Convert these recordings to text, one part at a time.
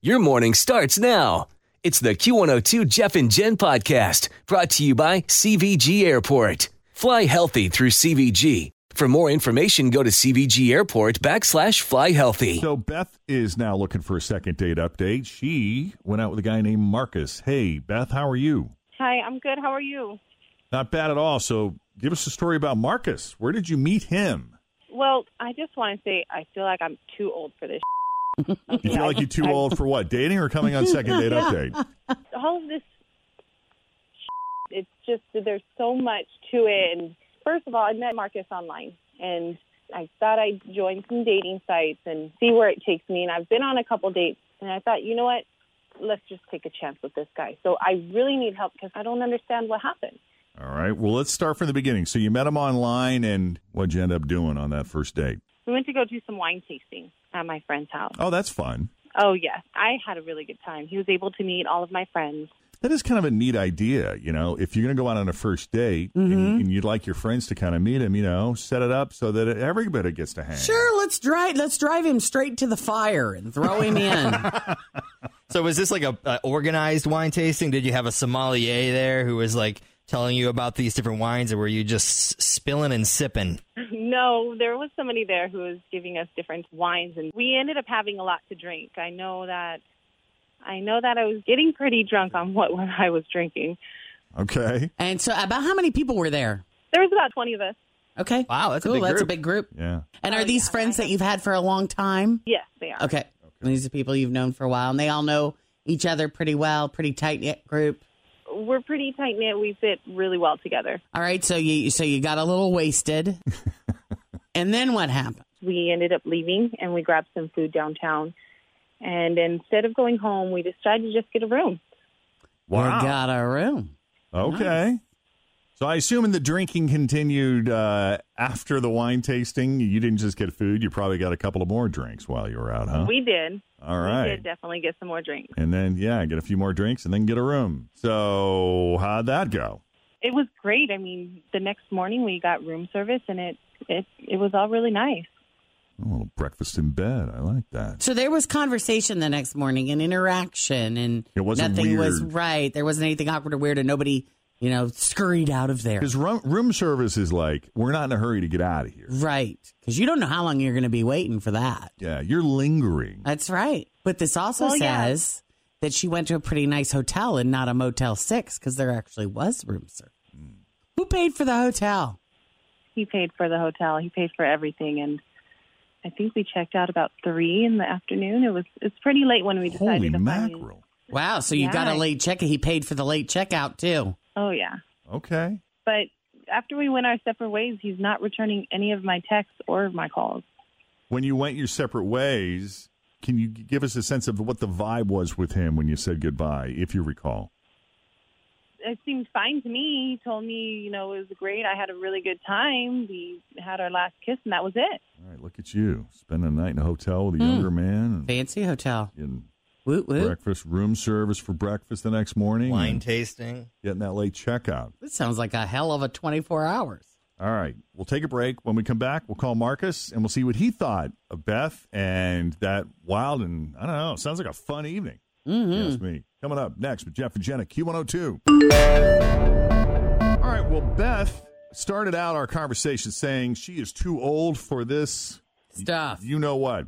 Your morning starts now. It's the Q102 Jeff and Jen podcast brought to you by CVG Airport. Fly healthy through CVG. For more information, go to CVG Airport /fly healthy. So Beth is now looking for a second date update. She went out with a guy named Marcus. Hey, Beth, how are you? Hi, I'm good. How are you? Not bad at all. So give us a story about Marcus. Where did you meet him? Well, I just want to say I feel like I'm too old for this. You feel like you're too old for what, dating or coming on second date update? All of this, it's just that there's so much to it. And first of all, I met Marcus online, and I thought I'd join some dating sites and see where it takes me. And I've been on a couple dates, and I thought, you know what? Let's just take a chance with this guy. So I really need help because I don't understand what happened. All right. Well, let's start from the beginning. So you met him online, and what'd you end up doing on that first date? We went to go do some wine tasting at my friend's house. Oh, that's fun. Oh, yes. I had a really good time. He was able to meet all of my friends. That is kind of a neat idea, you know, if you're going to go out on a first date and you'd like your friends to kind of meet him, you know, set it up so that everybody gets to hang. Sure, let's drive him straight to the fire and throw him in. So was this like a organized wine tasting? Did you have a sommelier there who was like telling you about these different wines, or were you just spilling and sipping? No, there was somebody there who was giving us different wines, and we ended up having a lot to drink. I know that I was getting pretty drunk on what I was drinking. Okay. And so about how many people were there? There was about 20 of us. Okay. Wow, that's cool. a big group. That's a big group. Yeah. And are these friends that you've had for a long time? Yes, they are. Okay. These are people you've known for a while, and they all know each other pretty well, pretty tight-knit group. We're pretty tight-knit. We fit really well together. All right, so you got a little wasted. And then what happened? We ended up leaving, and we grabbed some food downtown. And instead of going home, we decided to just get a room. Wow. We got a room. Okay. Nice. So I assume the drinking continued after the wine tasting. You didn't just get food. You probably got a couple of more drinks while you were out, huh? We did. All right. We did definitely get some more drinks. And then, get a few more drinks and then get a room. So how'd that go? It was great. I mean, the next morning we got room service, and it was all really nice. A little breakfast in bed. I like that. So there was conversation the next morning and interaction, and it wasn't nothing weird. was right. There wasn't anything awkward or weird, and nobody, scurried out of there. Because room service is like, we're not in a hurry to get out of here. Right. Because you don't know how long you're going to be waiting for that. Yeah, you're lingering. That's right. But this also says that she went to a pretty nice hotel and not a Motel 6 because there actually was room service. Who paid for the hotel? He paid for the hotel. He paid for everything, and I think we checked out about 3 in the afternoon. It's pretty late when we decided Holy to mackerel. Wow, so you got a late check. He paid for the late checkout, too. Oh, yeah. Okay. But after we went our separate ways, he's not returning any of my texts or my calls. When you went your separate ways, can you give us a sense of what the vibe was with him when you said goodbye, if you recall? It seemed fine to me. He told me, it was great. I had a really good time. We had our last kiss, and that was it. All right, look at you. Spending a night in a hotel with a younger man. Fancy hotel. And woot, woot. breakfast, room service for breakfast the next morning. Wine tasting. Getting that late checkout. This sounds like a hell of a 24 hours. All right, we'll take a break. When we come back, we'll call Marcus, and we'll see what he thought of Beth and that wild and, I don't know, sounds like a fun evening. Yes, me. Coming up next with Jeff and Jenna, Q102. All right, well, Beth started out our conversation saying she is too old for this stuff. You know what?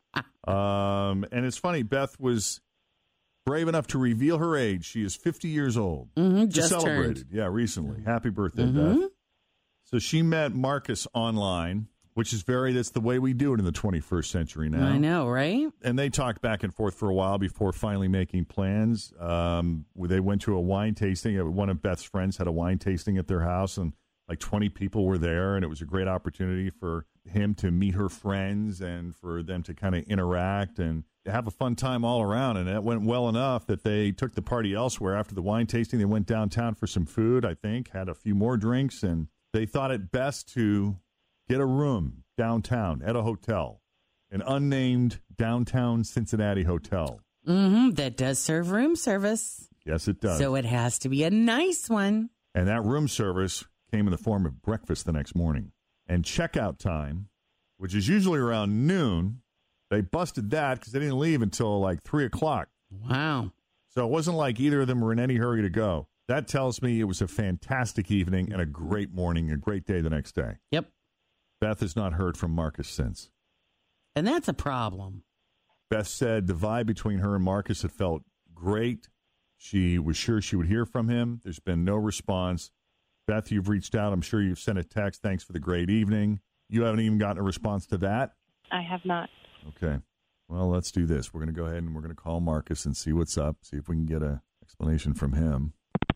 And it's funny, Beth was brave enough to reveal her age. She is 50 years old. Just celebrated. turned. Yeah, recently. Happy birthday, Beth. So she met Marcus online, which is that's the way we do it in the 21st century now. I know, right? And they talked back and forth for a while before finally making plans. They went to a wine tasting. One of Beth's friends had a wine tasting at their house, and like 20 people were there, and it was a great opportunity for him to meet her friends and for them to kind of interact and have a fun time all around. And it went well enough that they took the party elsewhere. After the wine tasting, they went downtown for some food, I think, had a few more drinks, and they thought it best to get a room downtown at a hotel, an unnamed downtown Cincinnati hotel. That does serve room service. Yes, it does. So it has to be a nice one. And that room service came in the form of breakfast the next morning. And checkout time, which is usually around noon, They busted that because they didn't leave until like 3 o'clock. Wow. So it wasn't like either of them were in any hurry to go. That tells me it was a fantastic evening and a great morning, a great day the next day. Yep. Beth has not heard from Marcus since. And that's a problem. Beth said the vibe between her and Marcus had felt great. She was sure she would hear from him. There's been no response. Beth, you've reached out. I'm sure you've sent a text. Thanks for the great evening. You haven't even gotten a response to that? I have not. Okay. Well, let's do this. We're going to go ahead and we're going to call Marcus and see what's up, see if we can get an explanation from him.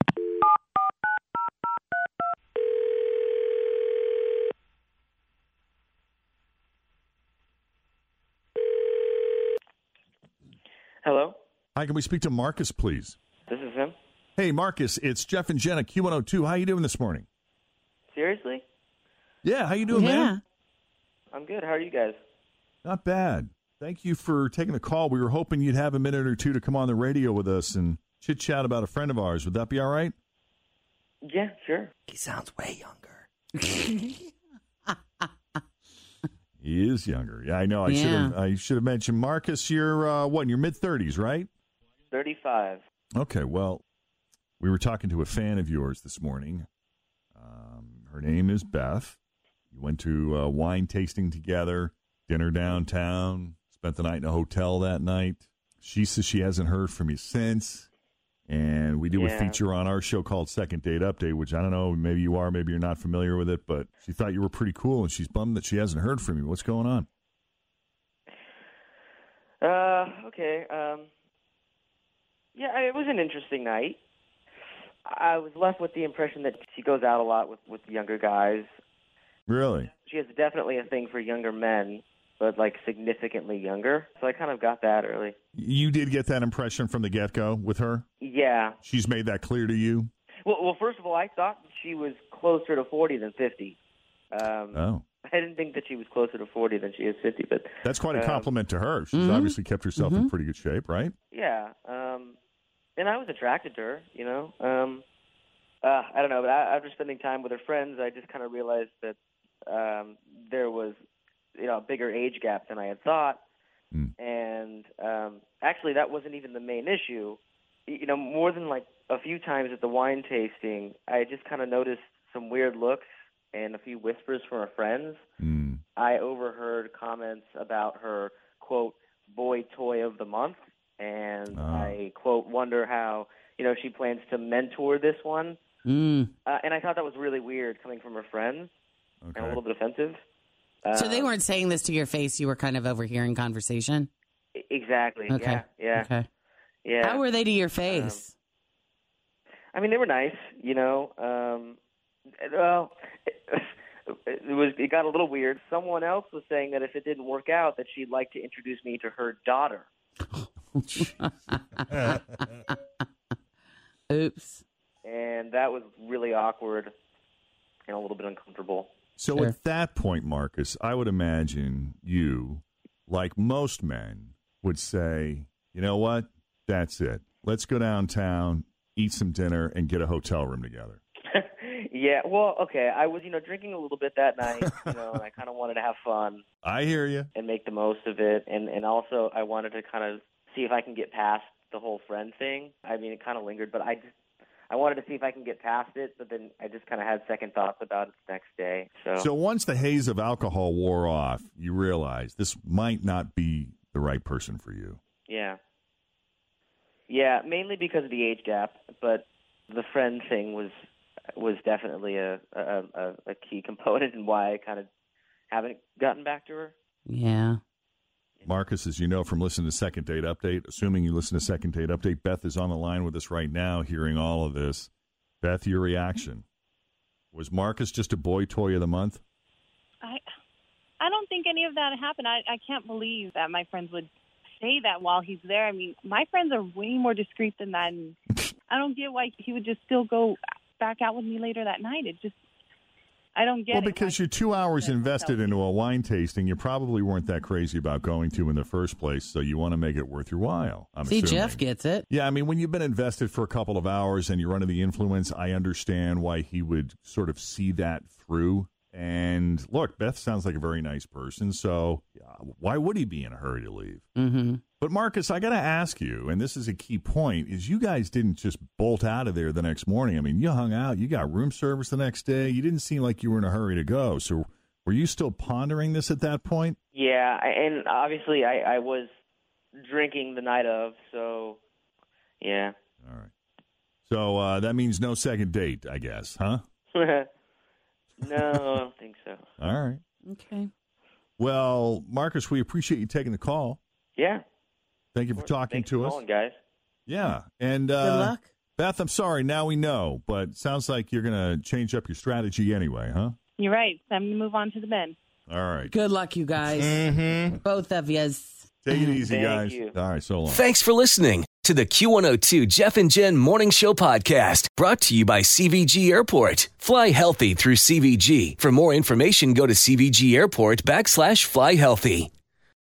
Hello? Hi, can we speak to Marcus, please? This is him? Hey, Marcus, it's Jeff and Jen at Q102. How you doing this morning? Seriously? Yeah, how you doing, man? I'm good. How are you guys? Not bad. Thank you for taking the call. We were hoping you'd have a minute or two to come on the radio with us and chit-chat about a friend of ours. Would that be all right? Yeah, sure. He sounds way younger. He is younger. Yeah, I know. I should have mentioned Marcus. You're what? In your mid-30s, right? 35. Okay. Well, we were talking to a fan of yours this morning. Her name is Beth. You went to a wine tasting together, dinner downtown, spent the night in a hotel that night. She says she hasn't heard from you since. And we do a feature on our show called Second Date Update, which I don't know, maybe you are, maybe you're not familiar with it, but she thought you were pretty cool, and she's bummed that she hasn't heard from you. What's going on? Okay. Yeah, it was an interesting night. I was left with the impression that she goes out a lot with younger guys. Really? She has definitely a thing for younger men, but like significantly younger. So I kind of got that early. You did get that impression from the get-go with her? Yeah. She's made that clear to you? Well, first of all, I thought she was closer to 40 than 50. Oh. I didn't think that she was closer to 40 than she is 50, but that's quite a compliment to her. She's obviously kept herself in pretty good shape, right? Yeah. And I was attracted to her, you know. I don't know, but after spending time with her friends, I just kind of realized that there was, you know, a bigger age gap than I had thought. And actually, that wasn't even the main issue. You know, more than like a few times at the wine tasting, I just kind of noticed some weird looks and a few whispers from her friends. I overheard comments about her, quote, boy toy of the month. And I, quote, wonder how, you know, she plans to mentor this one. And I thought that was really weird coming from her friends and a little bit offensive. So they weren't saying this to your face. You were kind of overhearing conversation? Exactly. Okay. Yeah. Okay. Yeah. How were they to your face? I mean, they were nice, you know. Well, it got a little weird. Someone else was saying that if it didn't work out, that she'd like to introduce me to her daughter. Oops. And that was really awkward and a little bit uncomfortable. So at that point, Marcus, I would imagine you, like most men, would say, you know what? That's it. Let's go downtown, eat some dinner, and get a hotel room together. Yeah, well, okay. I was, you know, drinking a little bit that night, you know, and I kind of wanted to have fun. I hear you. And make the most of it. And also I wanted to kind of see if I can get past the whole friend thing. I mean, it kind of lingered, but I wanted to see if I can get past it, but then I just kind of had second thoughts about it the next day. So once the haze of alcohol wore off, you realized this might not be the right person for you. Yeah. Yeah, mainly because of the age gap, but the friend thing was definitely a key component in why I kind of haven't gotten back to her. Yeah. Marcus, as you know from listening to Second Date Update, assuming you listen to Second Date Update, Beth is on the line with us right now hearing all of this. Beth, your reaction. Was Marcus just a boy toy of the month? I don't think any of that happened. I can't believe that my friends would say that while he's there. I mean, my friends are way more discreet than that, and I don't get why he would just still go back out with me later that night. It just, I don't get it. Well, because you're 2 hours invested into a wine tasting, you probably weren't that crazy about going to in the first place, so you want to make it worth your while. See, Jeff gets it. Yeah, I mean, when you've been invested for a couple of hours and you're under the influence, I understand why he would sort of see that through And look, Beth sounds like a very nice person, so why would he be in a hurry to leave? Mm-hmm. But Marcus, I got to ask you, and this is a key point, is you guys didn't just bolt out of there the next morning. I mean, you hung out, you got room service the next day. You didn't seem like you were in a hurry to go. So were you still pondering this at that point? Yeah, and obviously I was drinking the night of, so yeah. All right. So that means no second date, I guess, huh? No, I don't think so. All right. Okay. Well, Marcus, we appreciate you taking the call. Yeah. Thank you for talking Thanks to for us. calling, guys. Yeah. And Good luck. Beth, I'm sorry. Now we know, but it sounds like you're going to change up your strategy anyway, huh? You're right. It's time to move on to the men. All right. Good luck, you guys. Mm-hmm. Both of yous. Take it easy, Thank guys. you. All right, so long. Thanks for listening to the Q102 Jeff and Jen Morning Show podcast, brought to you by CVG Airport. Fly healthy through CVG. For more information, go to CVG Airport /fly healthy.